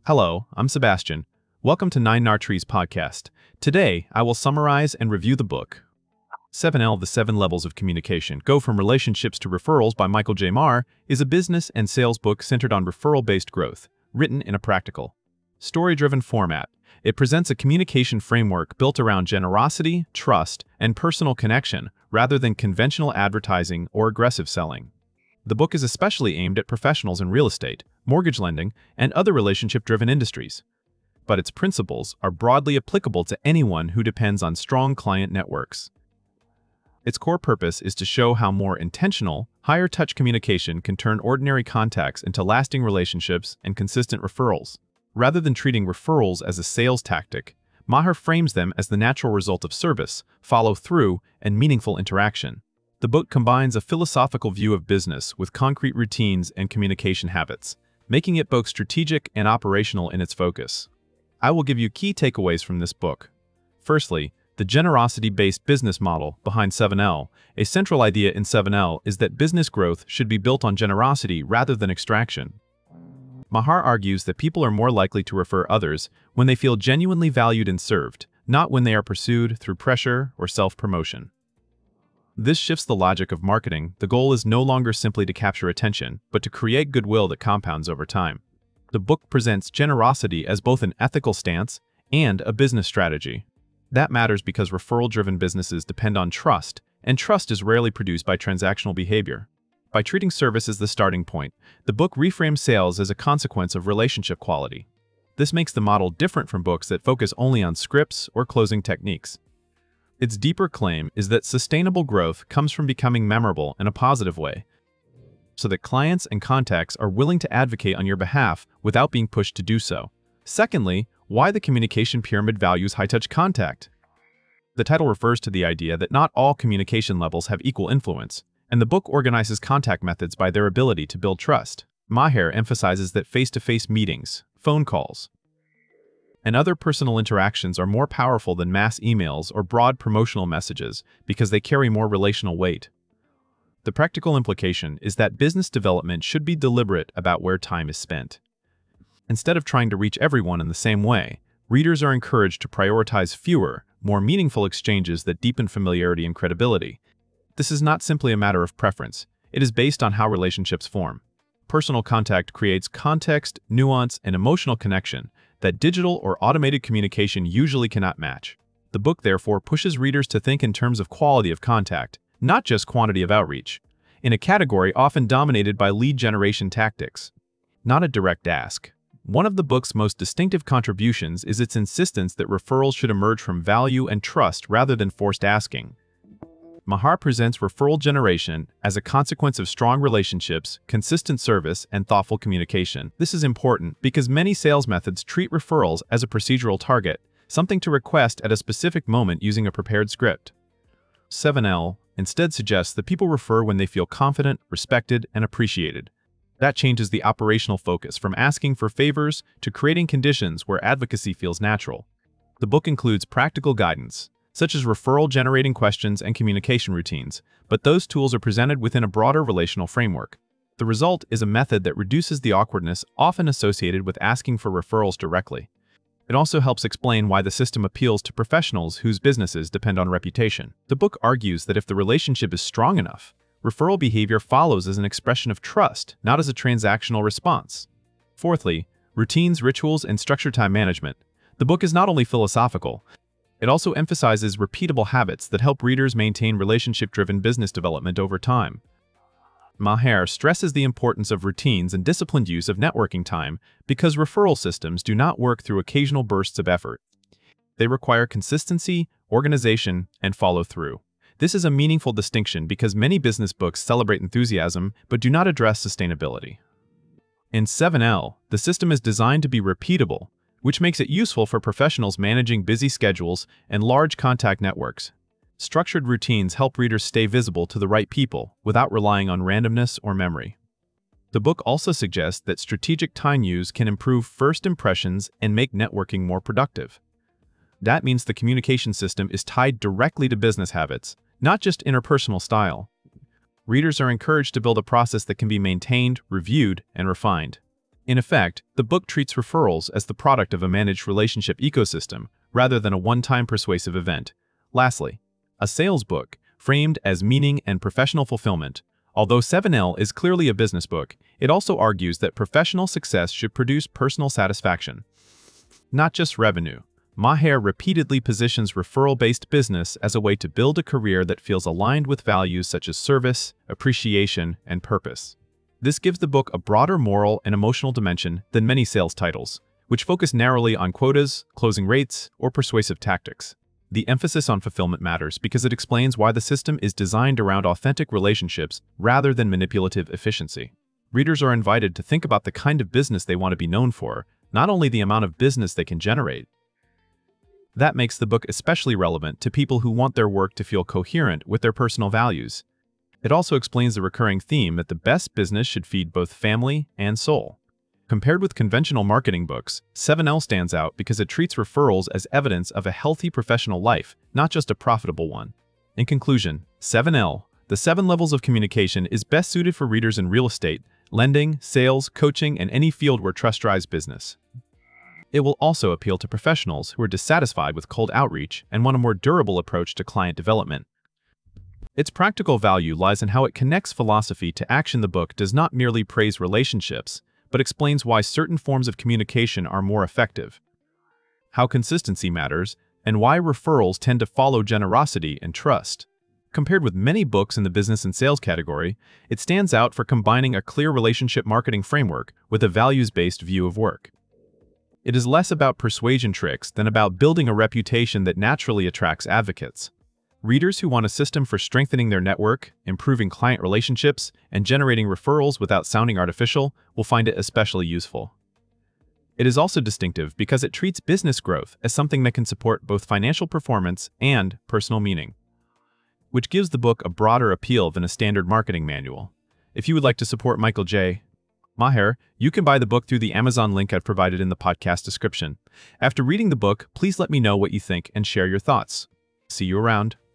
Hello, I'm Sebastian. Welcome to Nine Nartrees podcast. Today, I will summarize and review the book 7L: The 7 Levels of Communication Go from Relationships to Referrals by Michael J. Maher is a business and sales book centered on referral-based growth, written in a practical, story-driven format. It presents a communication framework built around generosity, trust, and personal connection rather than conventional advertising or aggressive selling. The book is especially aimed at professionals in real estate, mortgage lending, and other relationship-driven industries. But its principles are broadly applicable to anyone who depends on strong client networks. Its core purpose is to show how more intentional, higher-touch communication can turn ordinary contacts into lasting relationships and consistent referrals. Rather than treating referrals as a sales tactic, Maher frames them as the natural result of service, follow-through, and meaningful interaction. The book combines a philosophical view of business with concrete routines and communication habits, making it both strategic and operational in its focus. I will give you key takeaways from this book. Firstly, the generosity-based business model behind 7L. A central idea in 7L is that business growth should be built on generosity rather than extraction. Maher argues that people are more likely to refer others when they feel genuinely valued and served, not when they are pursued through pressure or self-promotion. This shifts the logic of marketing. The goal is no longer simply to capture attention, but to create goodwill that compounds over time. The book presents generosity as both an ethical stance and a business strategy. That matters because referral-driven businesses depend on trust, and trust is rarely produced by transactional behavior. By treating service as the starting point, the book reframes sales as a consequence of relationship quality. This makes the model different from books that focus only on scripts or closing techniques. Its deeper claim is that sustainable growth comes from becoming memorable in a positive way, so that clients and contacts are willing to advocate on your behalf without being pushed to do so. Secondly, why the communication pyramid values high-touch contact. The title refers to the idea that not all communication levels have equal influence, and the book organizes contact methods by their ability to build trust. Maher emphasizes that face-to-face meetings, phone calls, and other personal interactions are more powerful than mass emails or broad promotional messages because they carry more relational weight. The practical implication is that business development should be deliberate about where time is spent. Instead of trying to reach everyone in the same way, readers are encouraged to prioritize fewer, more meaningful exchanges that deepen familiarity and credibility. This is not simply a matter of preference. It is based on how relationships form. Personal contact creates context, nuance, and emotional connection that digital or automated communication usually cannot match. The book, therefore, pushes readers to think in terms of quality of contact, not just quantity of outreach, in a category often dominated by lead generation tactics. Not a direct ask. One of the book's most distinctive contributions is its insistence that referrals should emerge from value and trust rather than forced asking. Maher presents referral generation as a consequence of strong relationships, consistent service, and thoughtful communication. This is important because many sales methods treat referrals as a procedural target, something to request at a specific moment using a prepared script. 7L instead suggests that people refer when they feel confident, respected, and appreciated. That changes the operational focus from asking for favors to creating conditions where advocacy feels natural. The book includes practical guidance, such as referral-generating questions and communication routines, but those tools are presented within a broader relational framework. The result is a method that reduces the awkwardness often associated with asking for referrals directly. It also helps explain why the system appeals to professionals whose businesses depend on reputation. The book argues that if the relationship is strong enough, referral behavior follows as an expression of trust, not as a transactional response. Fourthly, routines, rituals, and structured time management. The book is not only philosophical, it also emphasizes repeatable habits that help readers maintain relationship-driven business development over time. Maher stresses the importance of routines and disciplined use of networking time because referral systems do not work through occasional bursts of effort. They require consistency, organization, and follow-through. This is a meaningful distinction because many business books celebrate enthusiasm but do not address sustainability. In 7L, the system is designed to be repeatable, which makes it useful for professionals managing busy schedules and large contact networks. Structured routines help readers stay visible to the right people without relying on randomness or memory. The book also suggests that strategic time use can improve first impressions and make networking more productive. That means the communication system is tied directly to business habits, not just interpersonal style. Readers are encouraged to build a process that can be maintained, reviewed, and refined. In effect, the book treats referrals as the product of a managed relationship ecosystem rather than a one-time persuasive event. Lastly, a sales book framed as meaning and professional fulfillment. Although 7L is clearly a business book, it also argues that professional success should produce personal satisfaction, not just revenue. Maher repeatedly positions referral-based business as a way to build a career that feels aligned with values such as service, appreciation, and purpose. This gives the book a broader moral and emotional dimension than many sales titles, which focus narrowly on quotas, closing rates, or persuasive tactics. The emphasis on fulfillment matters because it explains why the system is designed around authentic relationships rather than manipulative efficiency. Readers are invited to think about the kind of business they want to be known for, not only the amount of business they can generate. That makes the book especially relevant to people who want their work to feel coherent with their personal values. It also explains the recurring theme that the best business should feed both family and soul. Compared with conventional marketing books, 7L stands out because it treats referrals as evidence of a healthy professional life, not just a profitable one. In conclusion, 7L, the 7 levels of communication, is best suited for readers in real estate, lending, sales, coaching, and any field where trust drives business. It will also appeal to professionals who are dissatisfied with cold outreach and want a more durable approach to client development. Its practical value lies in how it connects philosophy to action. The book does not merely praise relationships, but explains why certain forms of communication are more effective, how consistency matters, and why referrals tend to follow generosity and trust. Compared with many books in the business and sales category, it stands out for combining a clear relationship marketing framework with a values-based view of work. It is less about persuasion tricks than about building a reputation that naturally attracts advocates. Readers who want a system for strengthening their network, improving client relationships, and generating referrals without sounding artificial will find it especially useful. It is also distinctive because it treats business growth as something that can support both financial performance and personal meaning, which gives the book a broader appeal than a standard marketing manual. If you would like to support Michael J. Maher, you can buy the book through the Amazon link I've provided in the podcast description. After reading the book, please let me know what you think and share your thoughts. See you around.